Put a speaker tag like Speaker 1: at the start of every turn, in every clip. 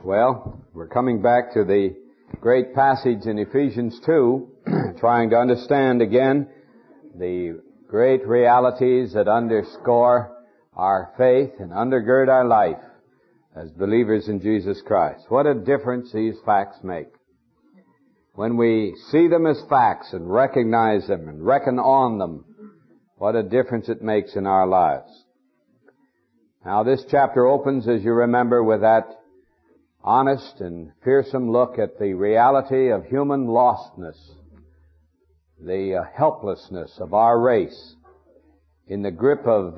Speaker 1: Well, we're coming back to the great passage in Ephesians 2, trying to understand again the great realities that underscore our faith and undergird our life as believers in Jesus Christ. What a difference these facts make. When we see them as facts and recognize them and reckon on them, what a difference it makes in our lives. Now, this chapter opens, as you remember, with that honest and fearsome look at the reality of human lostness, the helplessness of our race in the grip of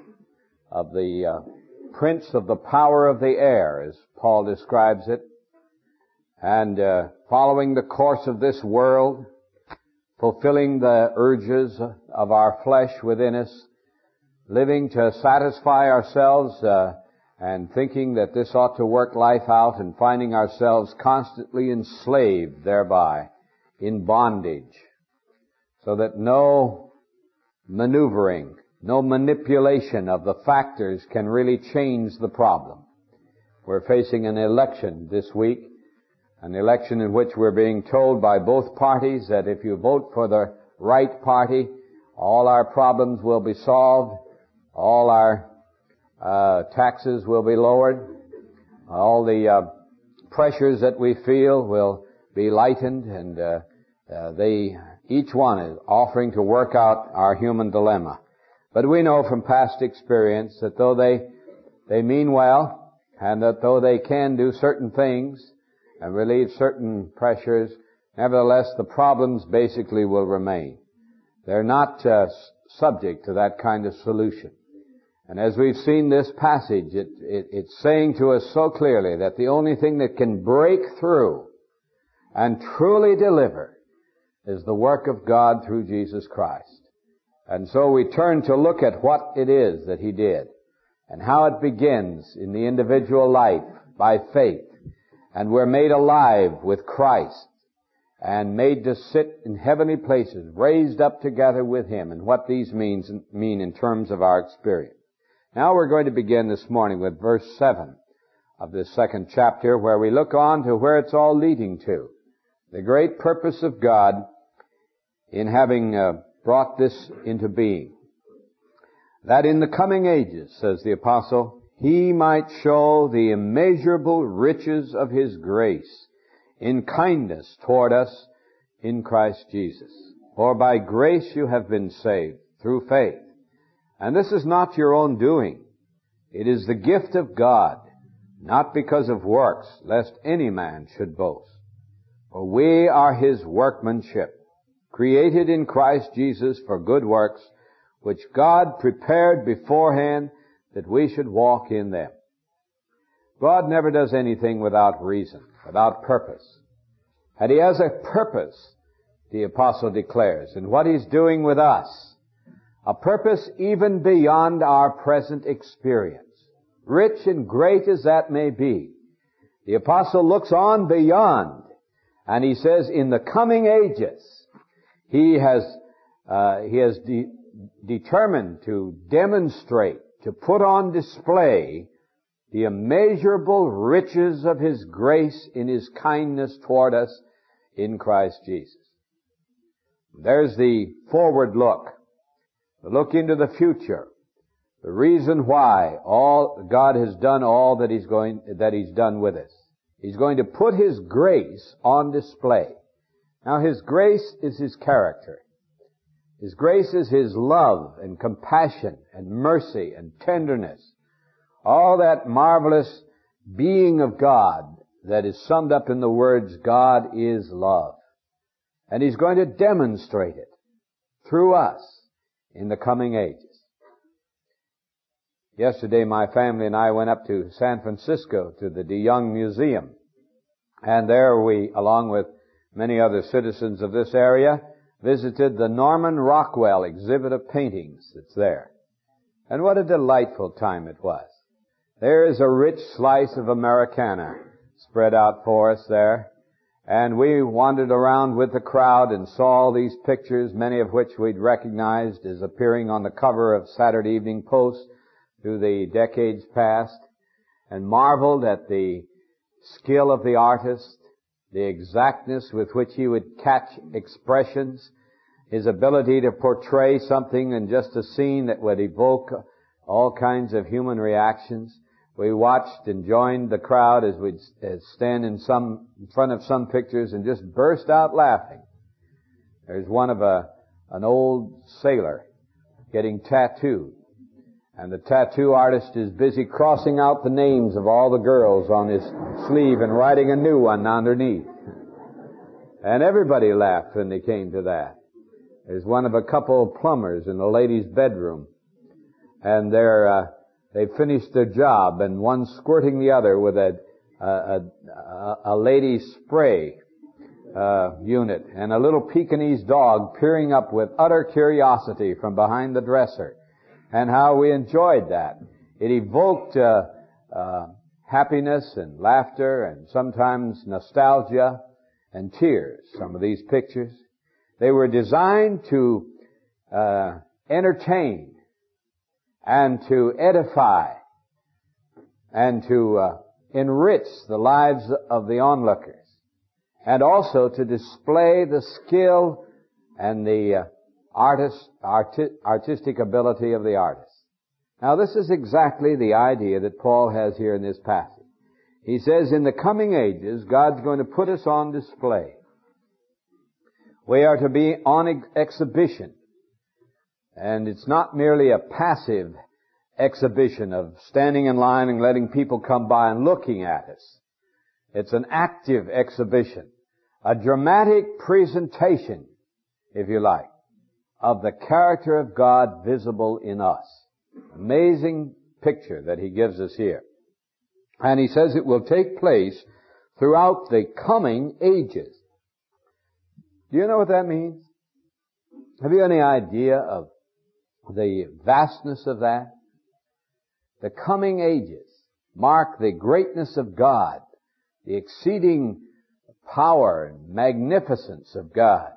Speaker 1: the prince of the power of the air, as Paul describes it, and following the course of this world, fulfilling the urges of our flesh within us, living to satisfy ourselves and thinking that this ought to work life out, and finding ourselves constantly enslaved thereby, in bondage, so that no maneuvering, no manipulation of the factors can really change the problem. We're facing an election this week, an election in which we're being told by both parties that if you vote for the right party, all our problems will be solved, all our taxes will be lowered, all the pressures that we feel will be lightened, and each one is offering to work out our human dilemma. But we know from past experience that though they mean well, and that though they can do certain things and relieve certain pressures, nevertheless the problems basically will remain. They're not subject to that kind of solution. And as we've seen this passage, it's saying to us so clearly that the only thing that can break through and truly deliver is the work of God through Jesus Christ. And so we turn to look at what it is that He did and how it begins in the individual life by faith. And we're made alive with Christ and made to sit in heavenly places, raised up together with Him, and what these mean in terms of our experience. Now we're going to begin this morning with verse 7 of this second chapter, where we look on to where it's all leading to. The great purpose of God in having brought this into being. That in the coming ages, says the apostle, He might show the immeasurable riches of His grace in kindness toward us in Christ Jesus. For by grace you have been saved through faith. And this is not your own doing. It is the gift of God, not because of works, lest any man should boast. For we are His workmanship, created in Christ Jesus for good works, which God prepared beforehand that we should walk in them. God never does anything without reason, without purpose. And He has a purpose, the apostle declares, in what He's doing with us. A purpose even beyond our present experience. Rich and great as that may be, the apostle looks on beyond, and he says, in the coming ages, he has determined to demonstrate, to put on display the immeasurable riches of His grace in His kindness toward us in Christ Jesus. There's the forward look. The look into the future. The reason why God has done all that He's done with us. He's going to put His grace on display. Now, His grace is His character. His grace is His love and compassion and mercy and tenderness. All that marvelous being of God that is summed up in the words, God is love. And He's going to demonstrate it through us in the coming ages. Yesterday, my family and I went up to San Francisco to the De Young Museum. And there we, along with many other citizens of this area, visited the Norman Rockwell exhibit of paintings that's there. And what a delightful time it was. There is a rich slice of Americana spread out for us there. And we wandered around with the crowd and saw all these pictures, many of which we'd recognized as appearing on the cover of Saturday Evening Post through the decades past, and marveled at the skill of the artist, the exactness with which he would catch expressions, his ability to portray something in just a scene that would evoke all kinds of human reactions. We watched and joined the crowd as we'd stand in front of some pictures and just burst out laughing. There's one of an old sailor getting tattooed. And the tattoo artist is busy crossing out the names of all the girls on his sleeve and writing a new one underneath. And everybody laughed when they came to that. There's one of a couple of plumbers in a lady's bedroom. And they've finished their job, and one's squirting the other with a lady spray unit, and a little Pekingese dog peering up with utter curiosity from behind the dresser. And how we enjoyed that. It evoked happiness and laughter and sometimes nostalgia and tears, some of these pictures. They were designed to entertain and to edify and to enrich the lives of the onlookers, and also to display the skill and the artistic ability of the artist. Now, this is exactly the idea that Paul has here in this passage. He says, in the coming ages, God's going to put us on display. We are to be on exhibition. And it's not merely a passive exhibition of standing in line and letting people come by and looking at us. It's an active exhibition, a dramatic presentation, if you like, of the character of God visible in us. Amazing picture that he gives us here. And he says it will take place throughout the coming ages. Do you know what that means? Have you any idea of the vastness of that? The coming ages mark the greatness of God, the exceeding power and magnificence of God.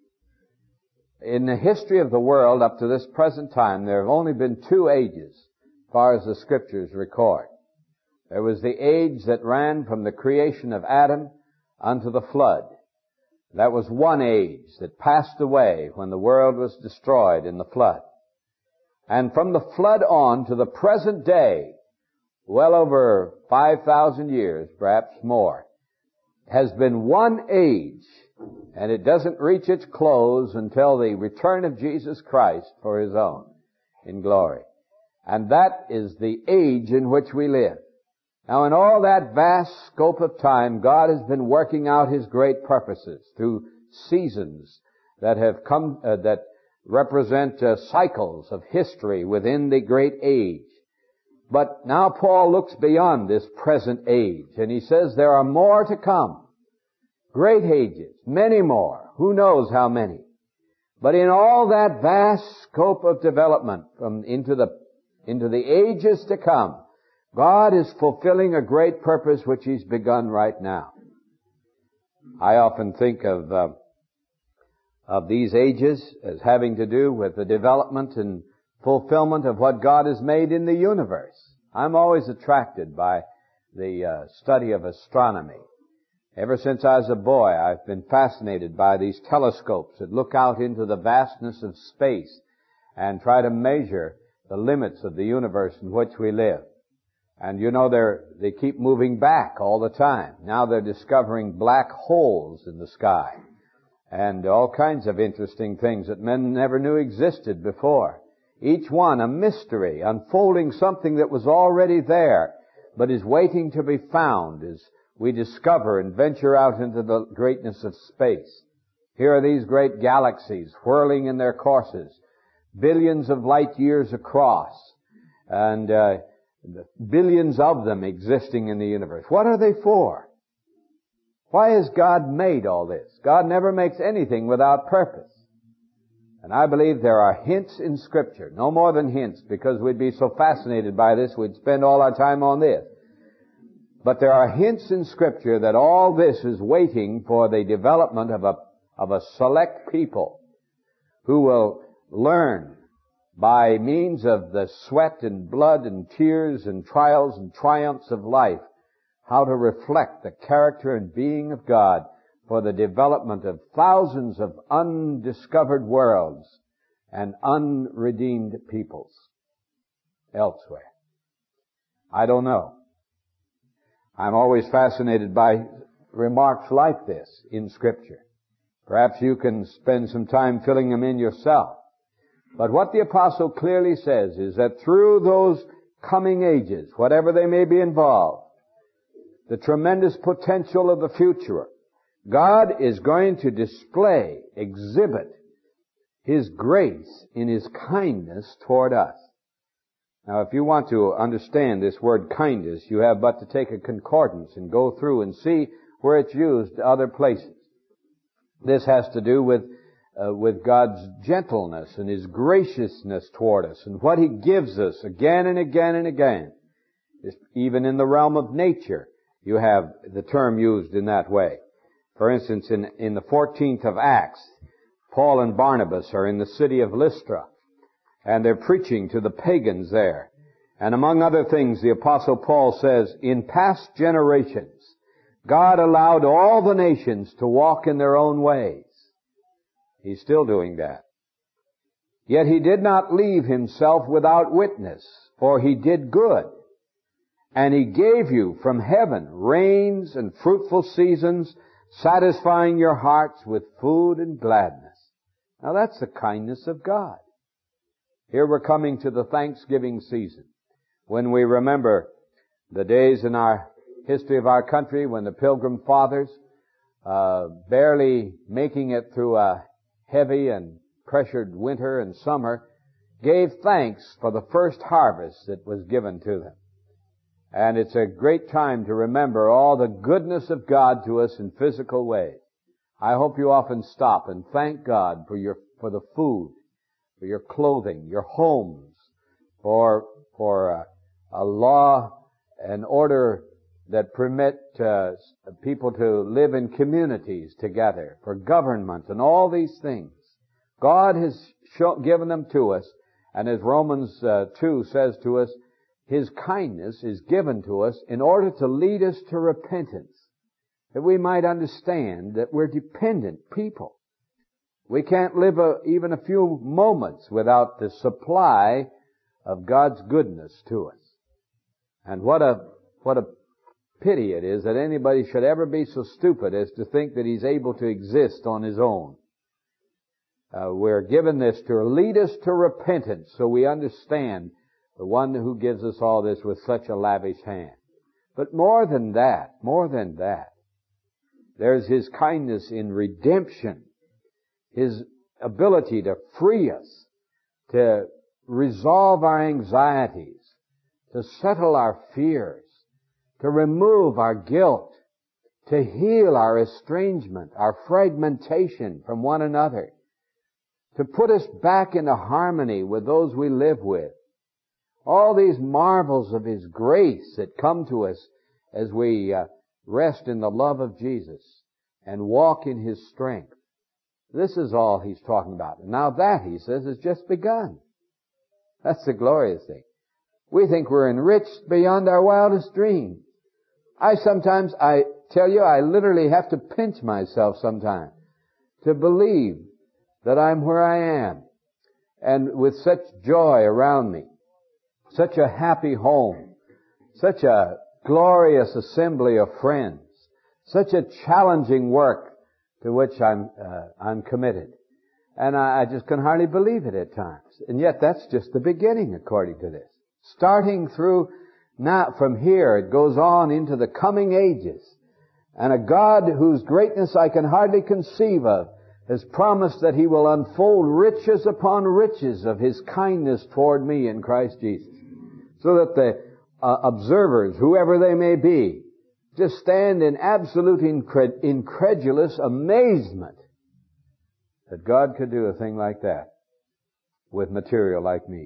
Speaker 1: In the history of the world up to this present time, there have only been 2 ages, as far as the Scriptures record. There was the age that ran from the creation of Adam unto the flood. That was one age that passed away when the world was destroyed in the flood. And from the flood on to the present day, well over 5,000 years, perhaps more, has been one age, and it doesn't reach its close until the return of Jesus Christ for His own in glory. And that is the age in which we live. Now, in all that vast scope of time, God has been working out His great purposes through seasons that have come, that represent cycles of history within the great age. But now Paul looks beyond this present age, and he says there are more to come. Great ages, many more. Who knows how many? But in all that vast scope of development into the ages to come, God is fulfilling a great purpose which He's begun right now. I often think of these ages as having to do with the development and fulfillment of what God has made in the universe. I'm always attracted by the study of astronomy. Ever since I was a boy, I've been fascinated by these telescopes that look out into the vastness of space and try to measure the limits of the universe in which we live. And you know, they keep moving back all the time. Now they're discovering black holes in the sky and all kinds of interesting things that men never knew existed before. Each one a mystery, unfolding something that was already there, but is waiting to be found as we discover and venture out into the greatness of space. Here are these great galaxies whirling in their courses, billions of light years across, and billions of them existing in the universe. What are they for? Why has God made all this? God never makes anything without purpose. And I believe there are hints in Scripture, no more than hints, because we'd be so fascinated by this, we'd spend all our time on this. But there are hints in Scripture that all this is waiting for the development of a select people who will learn by means of the sweat and blood and tears and trials and triumphs of life, how to reflect the character and being of God for the development of thousands of undiscovered worlds and unredeemed peoples elsewhere. I don't know. I'm always fascinated by remarks like this in Scripture. Perhaps you can spend some time filling them in yourself. But what the apostle clearly says is that through those coming ages, whatever they may be involved, the tremendous potential of the future, God is going to display, exhibit His grace in His kindness toward us. Now, if you want to understand this word kindness, you have but to take a concordance and go through and see where it's used other places. This has to do with God's gentleness and His graciousness toward us and what He gives us again and again and again. Even in the realm of nature, you have the term used in that way. For instance, in the 14th of Acts, Paul and Barnabas are in the city of Lystra, and they're preaching to the pagans there. And among other things, the Apostle Paul says, in past generations, God allowed all the nations to walk in their own ways. He's still doing that. Yet He did not leave Himself without witness, for He did good. And He gave you from heaven rains and fruitful seasons, satisfying your hearts with food and gladness. Now that's the kindness of God. Here we're coming to the Thanksgiving season, when we remember the days in our history of our country when the Pilgrim Fathers, barely making it through a heavy and pressured winter and summer, gave thanks for the first harvest that was given to them. And it's a great time to remember all the goodness of God to us in physical ways. I hope you often stop and thank God for the food, for your clothing, your homes, for a law and order that permit people to live in communities together, for government and all these things. God has given them to us, and as Romans 2 says to us, His kindness is given to us in order to lead us to repentance, that we might understand that we're dependent people. We can't live even a few moments without the supply of God's goodness to us. And what a pity it is that anybody should ever be so stupid as to think that he's able to exist on his own. We're given this to lead us to repentance, so we understand the one who gives us all this with such a lavish hand. But more than that, there's His kindness in redemption, His ability to free us, to resolve our anxieties, to settle our fears, to remove our guilt, to heal our estrangement, our fragmentation from one another, to put us back into harmony with those we live with. All these marvels of His grace that come to us as we rest in the love of Jesus and walk in His strength. This is all He's talking about. And now that, He says, has just begun. That's the glorious thing. We think we're enriched beyond our wildest dreams. I tell you, I literally have to pinch myself sometimes to believe that I'm where I am, and with such joy around me, such a happy home, such a glorious assembly of friends, such a challenging work to which I'm committed. And I just can hardly believe it at times. And yet that's just the beginning according to this. Starting through now, from here, it goes on into the coming ages. And a God whose greatness I can hardly conceive of has promised that He will unfold riches upon riches of His kindness toward me in Christ Jesus. So that the observers, whoever they may be, just stand in absolute incredulous amazement that God could do a thing like that with material like me.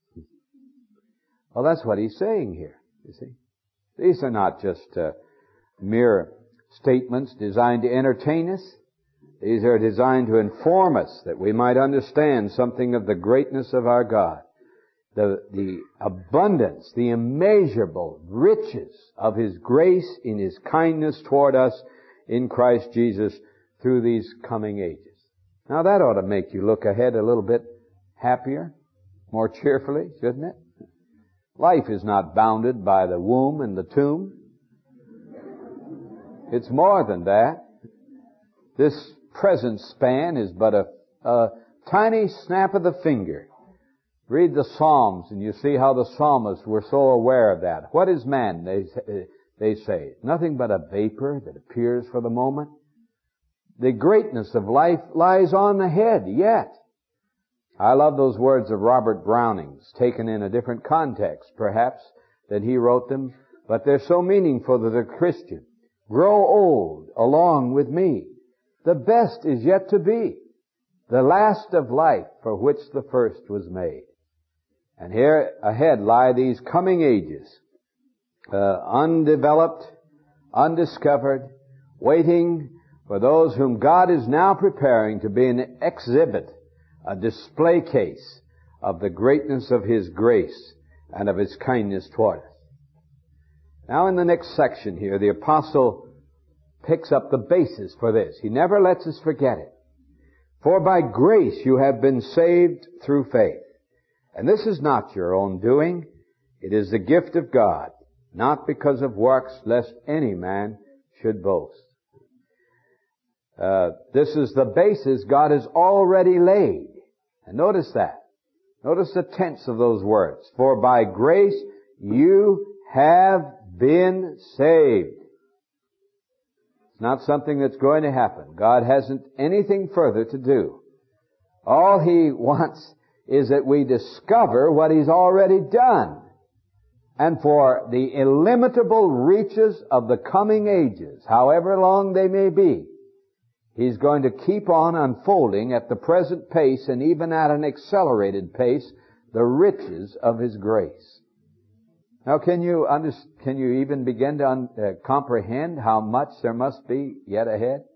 Speaker 1: Well, that's what He's saying here, you see. These are not just mere statements designed to entertain us. These are designed to inform us that we might understand something of the greatness of our God. the abundance, the immeasurable riches of His grace in His kindness toward us in Christ Jesus through these coming ages. Now that ought to make you look ahead a little bit happier, more cheerfully, shouldn't it? Life is not bounded by the womb and the tomb. It's more than that. This present span is but a tiny snap of the finger. Read the Psalms and you see how the psalmists were so aware of that. What is man, they say? Nothing but a vapor that appears for the moment. The greatness of life lies on ahead yet. I love those words of Robert Browning's, taken in a different context, perhaps, than he wrote them, but they're so meaningful to the Christian. Grow old along with me. The best is yet to be, the last of life for which the first was made. And here ahead lie these coming ages, undeveloped, undiscovered, waiting for those whom God is now preparing to be an exhibit, a display case of the greatness of His grace and of His kindness toward us. Now in the next section here, the apostle picks up the basis for this. He never lets us forget it. For by grace you have been saved through faith. And this is not your own doing. It is the gift of God, not because of works, lest any man should boast. This is the basis God has already laid. And notice that. Notice the tense of those words. For by grace you have been saved. It's not something that's going to happen. God hasn't anything further to do. All He wants is that we discover what He's already done. And for the illimitable reaches of the coming ages, however long they may be, He's going to keep on unfolding at the present pace and even at an accelerated pace the riches of His grace. Now can you even begin to comprehend how much there must be yet ahead?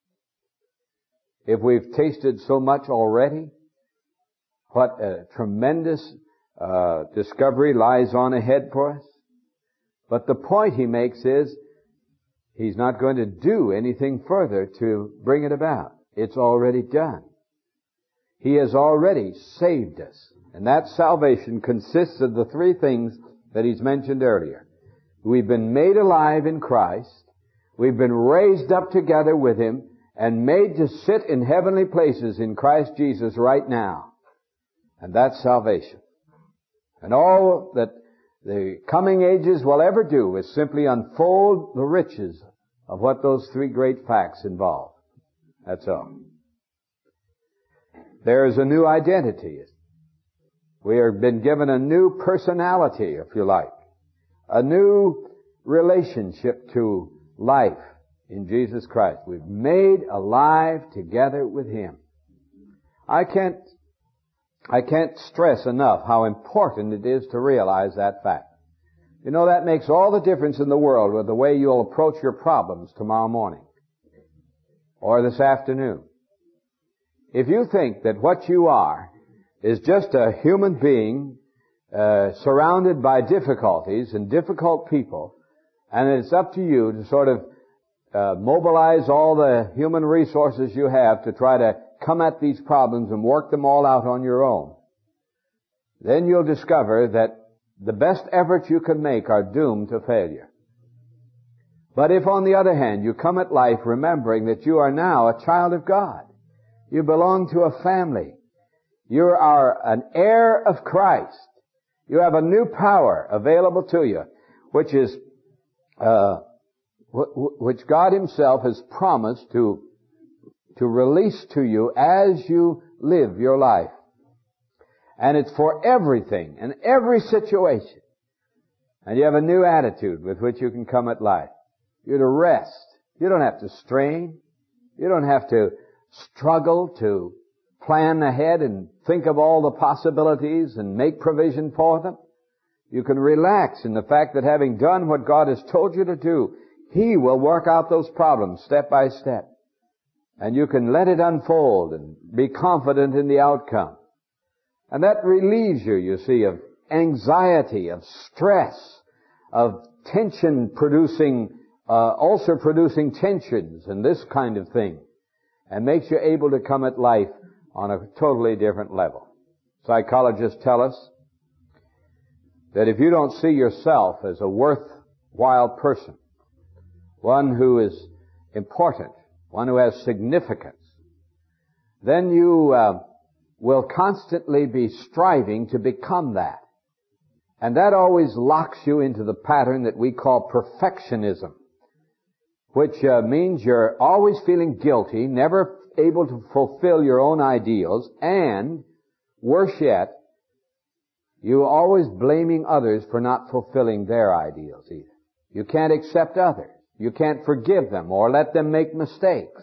Speaker 1: If we've tasted so much already, what a tremendous discovery lies on ahead for us. But the point he makes is, He's not going to do anything further to bring it about. It's already done. He has already saved us. And that salvation consists of the three things that He's mentioned earlier. We've been made alive in Christ. We've been raised up together with Him and made to sit in heavenly places in Christ Jesus right now. And that's salvation. And all that the coming ages will ever do is simply unfold the riches of what those three great facts involve. That's all. There is a new identity. We have been given a new personality, if you like. A new relationship to life in Jesus Christ. We've made alive together with Him. I can't stress enough how important it is to realize that fact. You know, that makes all the difference in the world with the way you'll approach your problems tomorrow morning or this afternoon. If you think that what you are is just a human being surrounded by difficulties and difficult people, and it's up to you to sort of mobilize all the human resources you have to try to come at these problems and work them all out on your own, then you'll discover that the best efforts you can make are doomed to failure. But if, on the other hand, you come at life remembering that you are now a child of God, you belong to a family, you are an heir of Christ, you have a new power available to you, which is which God Himself has promised to release to you as you live your life. And it's for everything and every situation. And you have a new attitude with which you can come at life. You're to rest. You don't have to strain. You don't have to struggle to plan ahead and think of all the possibilities and make provision for them. You can relax in the fact that having done what God has told you to do, He will work out those problems step by step. And you can let it unfold and be confident in the outcome. And that relieves you, you see, of anxiety, of stress, of tension-producing, ulcer-producing tensions and this kind of thing, and makes you able to come at life on a totally different level. Psychologists tell us that if you don't see yourself as a worthwhile person, one who is important, one who has significance, then you will constantly be striving to become that. And that always locks you into the pattern that we call perfectionism, which means you're always feeling guilty, never able to fulfill your own ideals, and, worse yet, you're always blaming others for not fulfilling their ideals either. You can't accept others. You can't forgive them or let them make mistakes.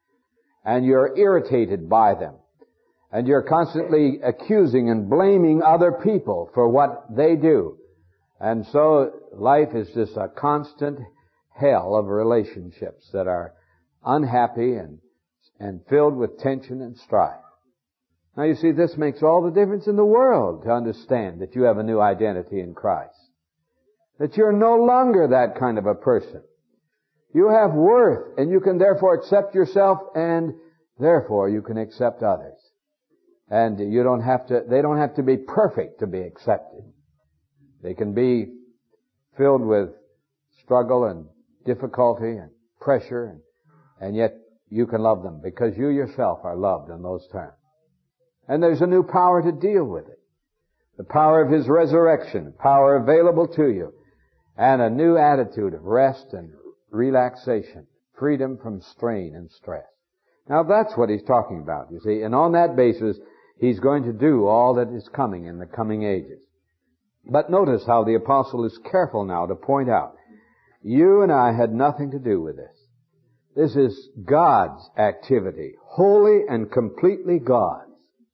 Speaker 1: And you're irritated by them. And you're constantly accusing and blaming other people for what they do. And so life is just a constant hell of relationships that are unhappy and filled with tension and strife. Now you see, this makes all the difference in the world to understand that you have a new identity in Christ. That you're no longer that kind of a person. You have worth, and you can therefore accept yourself, and therefore you can accept others. And they don't have to be perfect to be accepted. They can be filled with struggle and difficulty and pressure, and yet you can love them because you yourself are loved in those terms. And there's a new power to deal with it. The power of His resurrection, power available to you, and a new attitude of rest and relaxation, freedom from strain and stress. Now that's what He's talking about, you see. And on that basis, He's going to do all that is coming in the coming ages. But notice how the apostle is careful now to point out, you and I had nothing to do with this. This is God's activity, wholly and completely God's.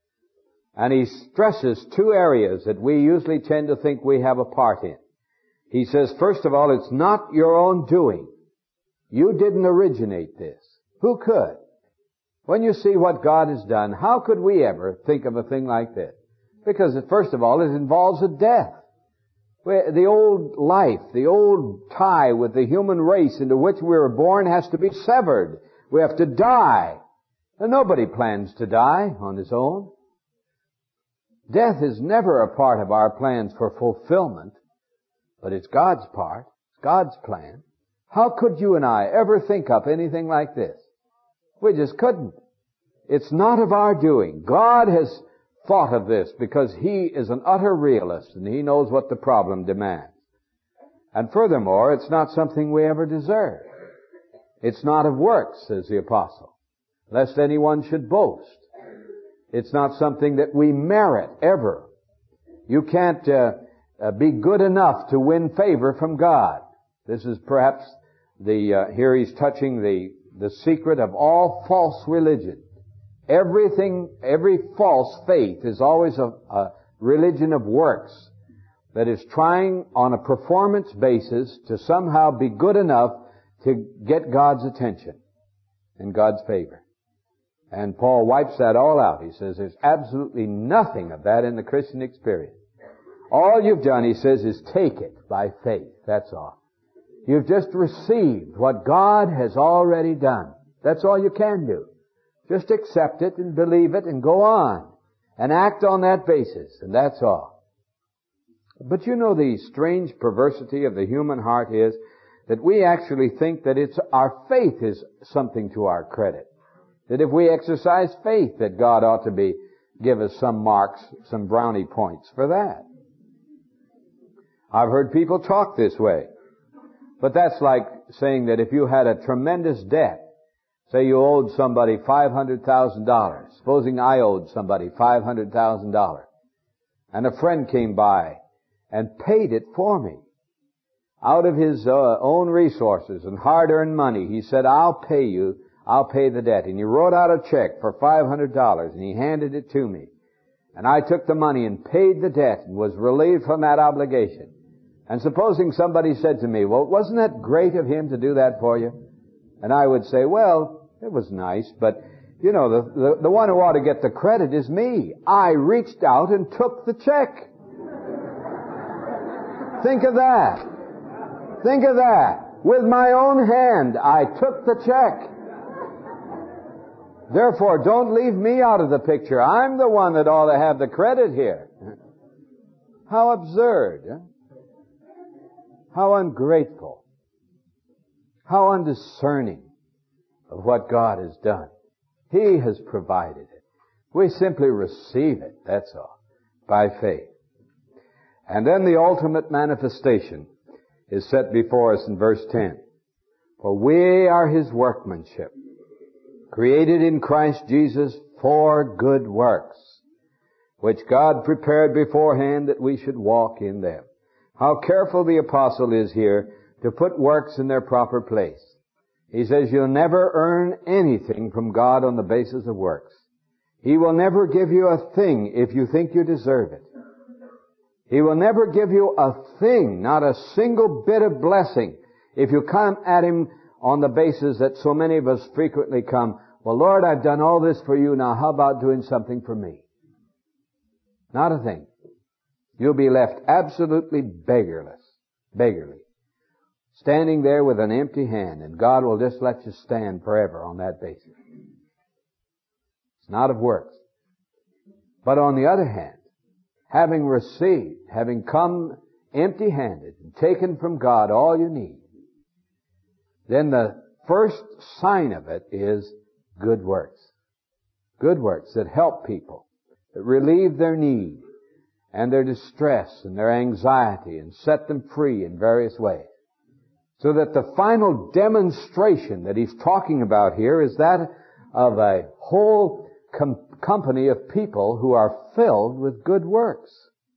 Speaker 1: And he stresses two areas that we usually tend to think we have a part in. He says, first of all, it's not your own doing. You didn't originate this. Who could? When you see what God has done, how could we ever think of a thing like this? Because, first of all, it involves a death. The old life, the old tie with the human race into which we were born has to be severed. We have to die. And nobody plans to die on his own. Death is never a part of our plans for fulfillment, but it's God's part. It's God's plan. How could you and I ever think up anything like this? We just couldn't. It's not of our doing. God has thought of this because He is an utter realist and He knows what the problem demands. And furthermore, it's not something we ever deserve. It's not of works, says the apostle, lest anyone should boast. It's not something that we merit ever. You can't be good enough to win favor from God. This is perhaps here he's touching the secret of all false religion. Every false faith is always a religion of works that is trying on a performance basis to somehow be good enough to get God's attention and God's favor. And Paul wipes that all out. He says there's absolutely nothing of that in the Christian experience. All you've done, he says, is take it by faith. That's all. You've just received what God has already done. That's all you can do. Just accept it and believe it and go on and act on that basis, and that's all. But you know, the strange perversity of the human heart is that we actually think that our faith is something to our credit. That if we exercise faith, that God ought to give us some marks, some brownie points for that. I've heard people talk this way. But that's like saying that if you had a tremendous debt, say you owed somebody $500,000, supposing I owed somebody $500,000, and a friend came by and paid it for me. Out of his own resources and hard-earned money, he said, I'll pay the debt. And he wrote out a check for $500 and he handed it to me. And I took the money and paid the debt and was relieved from that obligation. And supposing somebody said to me, well, wasn't that great of him to do that for you? And I would say, well, it was nice, but, you know, the one who ought to get the credit is me. I reached out and took the check. Think of that. Think of that. With my own hand, I took the check. Therefore, don't leave me out of the picture. I'm the one that ought to have the credit here. How absurd. Huh? How ungrateful. How undiscerning of what God has done. He has provided it. We simply receive it, that's all, by faith. And then the ultimate manifestation is set before us in verse 10. For we are His workmanship, created in Christ Jesus for good works, which God prepared beforehand that we should walk in them. How careful the apostle is here to put works in their proper place. He says you'll never earn anything from God on the basis of works. He will never give you a thing if you think you deserve it. He will never give you a thing, not a single bit of blessing, if you come at Him on the basis that so many of us frequently come, well, Lord, I've done all this for you, now how about doing something for me? Not a thing. You'll be left absolutely beggarly, standing there with an empty hand, and God will just let you stand forever on that basis. It's not of works. But on the other hand, having received, having come empty-handed and taken from God all you need, then the first sign of it is good works. Good works that help people, that relieve their need and their distress and their anxiety and set them free in various ways. So that the final demonstration that he's talking about here is that of a whole company of people who are filled with good works.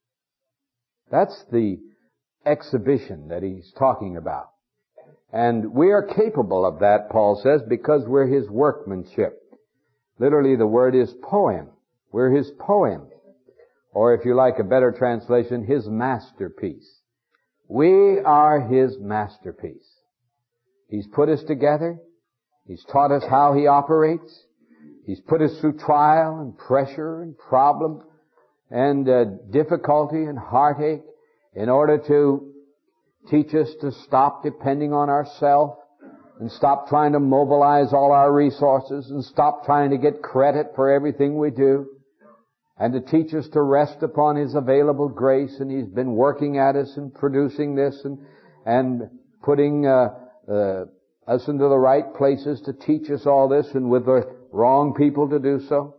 Speaker 1: That's the exhibition that he's talking about. And we are capable of that, Paul says, because we're His workmanship. Literally the word is poem. We're His poem. Or if you like a better translation, His masterpiece. We are His masterpiece. He's put us together. He's taught us how He operates. He's put us through trial and pressure and problem and difficulty and heartache in order to teach us to stop depending on ourselves and stop trying to mobilize all our resources and stop trying to get credit for everything we do, and to teach us to rest upon His available grace. And He's been working at us and producing this and putting us into the right places to teach us all this, and with the wrong people to do so.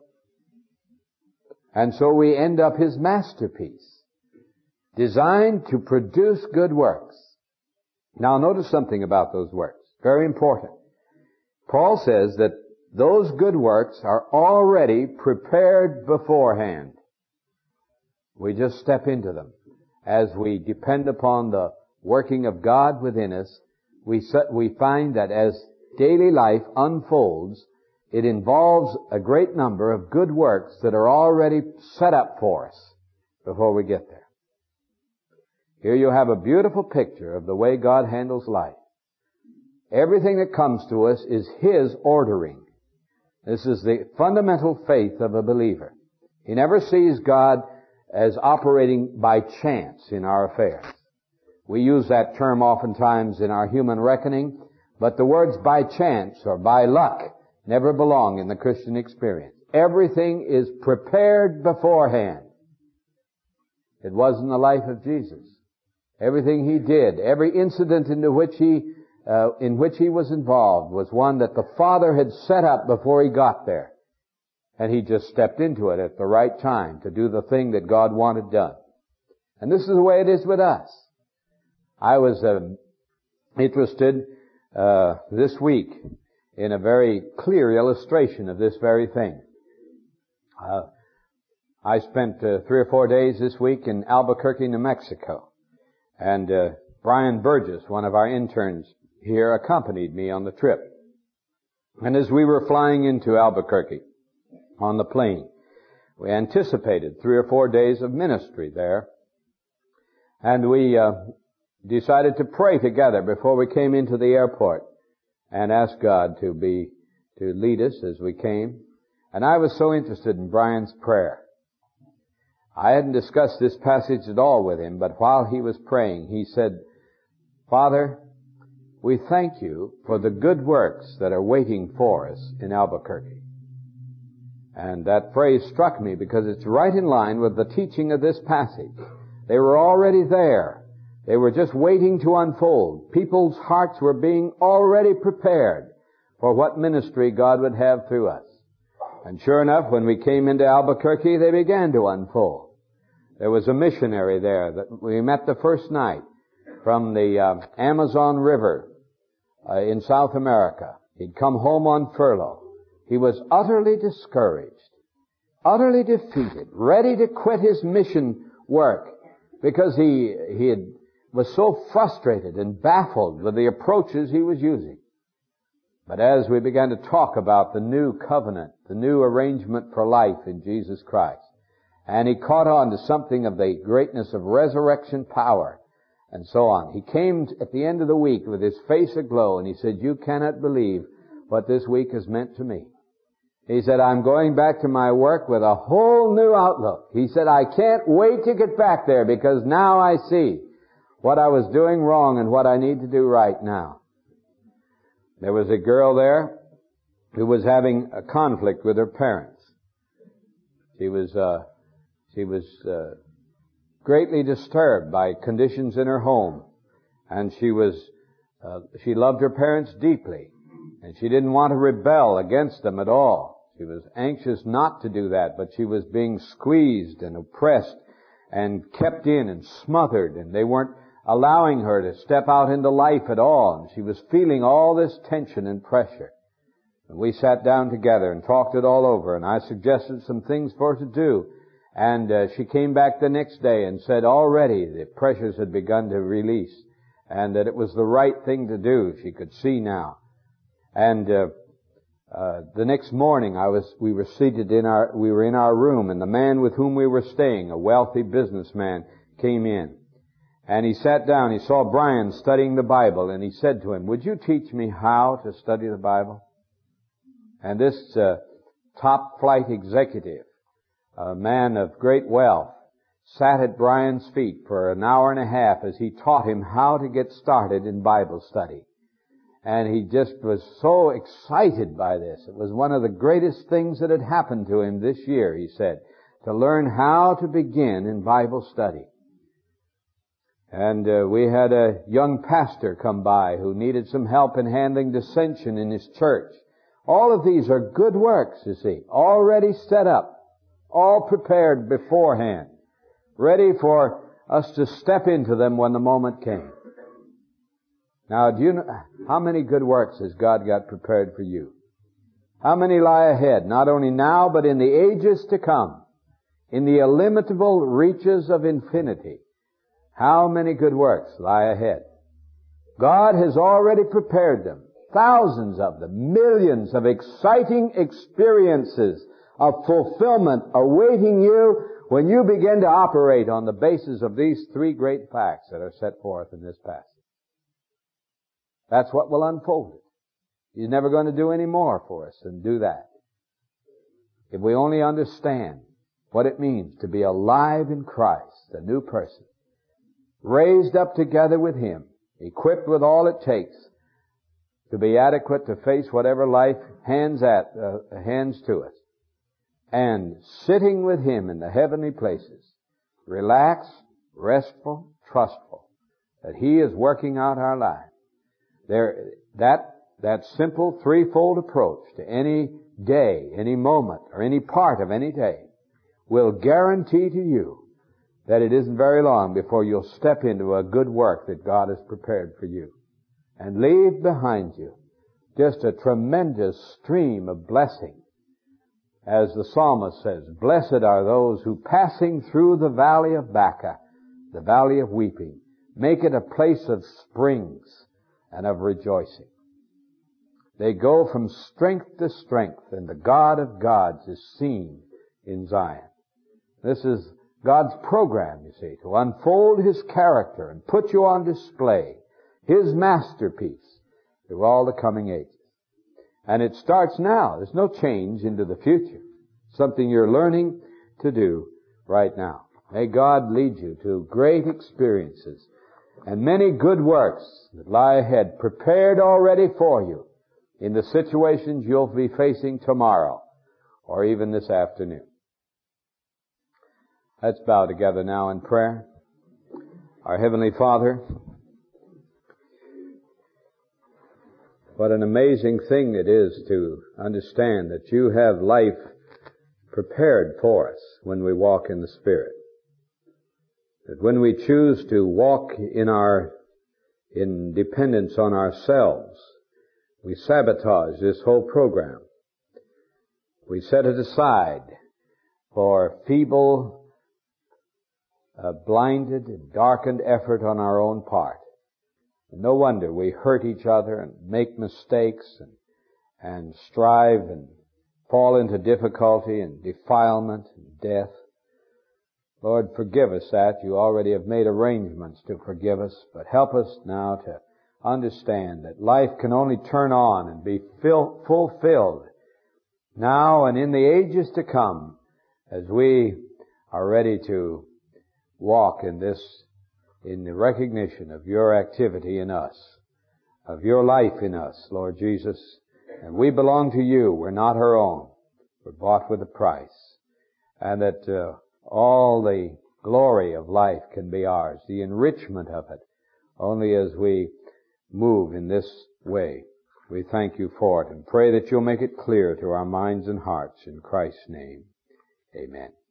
Speaker 1: And so we end up His masterpiece, designed to produce good works. Now notice something about those works. Very important. Paul says that those good works are already prepared beforehand. We just step into them. As we depend upon the working of God within us, we find that as daily life unfolds, it involves a great number of good works that are already set up for us before we get there. Here you have a beautiful picture of the way God handles life. Everything that comes to us is His ordering. This is the fundamental faith of a believer. He never sees God as operating by chance in our affairs. We use that term oftentimes in our human reckoning, but the words by chance or by luck never belong in the Christian experience. Everything is prepared beforehand. It was in the life of Jesus. Everything He did, every incident in which He was involved was one that the Father had set up before He got there. And He just stepped into it at the right time to do the thing that God wanted done. And this is the way it is with us. I was interested this week in a very clear illustration of this very thing. I spent 3 or 4 days this week in Albuquerque, New Mexico. And Brian Burgess, one of our interns here, accompanied me on the trip. And as we were flying into Albuquerque on the plane, we anticipated 3 or 4 days of ministry there. And we decided to pray together before we came into the airport and ask God to lead us as we came. And I was so interested in Brian's prayer. I hadn't discussed this passage at all with him, but while he was praying, he said, Father, we thank you for the good works that are waiting for us in Albuquerque. And that phrase struck me because it's right in line with the teaching of this passage. They were already there. They were just waiting to unfold. People's hearts were being already prepared for what ministry God would have through us. And sure enough, when we came into Albuquerque, they began to unfold. There was a missionary there that we met the first night from the Amazon River in South America. He'd come home on furlough. He was utterly discouraged, utterly defeated, ready to quit his mission work because he was so frustrated and baffled with the approaches he was using. But as we began to talk about the new covenant, the new arrangement for life in Jesus Christ, and he caught on to something of the greatness of resurrection power, and so on. He came at the end of the week with his face aglow, and he said, you cannot believe what this week has meant to me. He said, I'm going back to my work with a whole new outlook. He said, I can't wait to get back there because now I see what I was doing wrong and what I need to do right now. There was a girl there who was having a conflict with her parents. She was greatly disturbed by conditions in her home, and she loved her parents deeply, and she didn't want to rebel against them at all. She was anxious not to do that, but she was being squeezed and oppressed and kept in and smothered, and they weren't allowing her to step out into life at all. And she was feeling all this tension and pressure. And we sat down together and talked it all over, and I suggested some things for her to do. And she came back the next day and said already the pressures had begun to release and that it was the right thing to do. She could see now. And the next morning we were in our room, and the man with whom we were staying, a wealthy businessman, came in. And he sat down, he saw Brian studying the Bible, and he said to him, would you teach me how to study the Bible? And this top flight executive, a man of great wealth, sat at Brian's feet for an hour and a half as he taught him how to get started in Bible study. And he just was so excited by this. It was one of the greatest things that had happened to him this year, he said, to learn how to begin in Bible study. And we had a young pastor come by who needed some help in handling dissension in his church. All of these are good works, you see, already set up, all prepared beforehand, ready for us to step into them when the moment came. Now, do you know how many good works has God got prepared for you? How many lie ahead, not only now, but in the ages to come, in the illimitable reaches of infinity? How many good works lie ahead? God has already prepared them, thousands of them, millions of exciting experiences of fulfillment awaiting you when you begin to operate on the basis of these three great facts that are set forth in this passage. That's what will unfold it. He's never going to do any more for us than do that. If we only understand what it means to be alive in Christ, a new person, raised up together with Him, equipped with all it takes to be adequate to face whatever life hands to us, and sitting with Him in the heavenly places, relaxed, restful, trustful, that He is working out our lives. That simple threefold approach to any day, any moment, or any part of any day will guarantee to you that it isn't very long before you'll step into a good work that God has prepared for you and leave behind you just a tremendous stream of blessing. As the psalmist says, blessed are those who passing through the valley of Baca, the valley of weeping, make it a place of springs and of rejoicing. They go from strength to strength, and the God of gods is seen in Zion. This is God's program, you see, to unfold His character and put you on display, His masterpiece, through all the coming ages. And it starts now. There's no change into the future. Something you're learning to do right now. May God lead you to great experiences and many good works that lie ahead, prepared already for you in the situations you'll be facing tomorrow or even this afternoon. Let's bow together now in prayer. Our Heavenly Father, what an amazing thing it is to understand that you have life prepared for us when we walk in the Spirit. That when we choose to walk in dependence on ourselves, we sabotage this whole program. We set it aside for feeble, blinded, darkened effort on our own part. No wonder we hurt each other and make mistakes and strive and fall into difficulty and defilement and death. Lord, forgive us that. You already have made arrangements to forgive us, but help us now to understand that life can only turn on and be fulfilled now and in the ages to come as we are ready to walk in the recognition of your activity in us, of your life in us, Lord Jesus. And we belong to you. We're not our own. We're bought with a price. And that all the glory of life can be ours, the enrichment of it, only as we move in this way. We thank you for it and pray that you'll make it clear to our minds and hearts. In Christ's name, amen.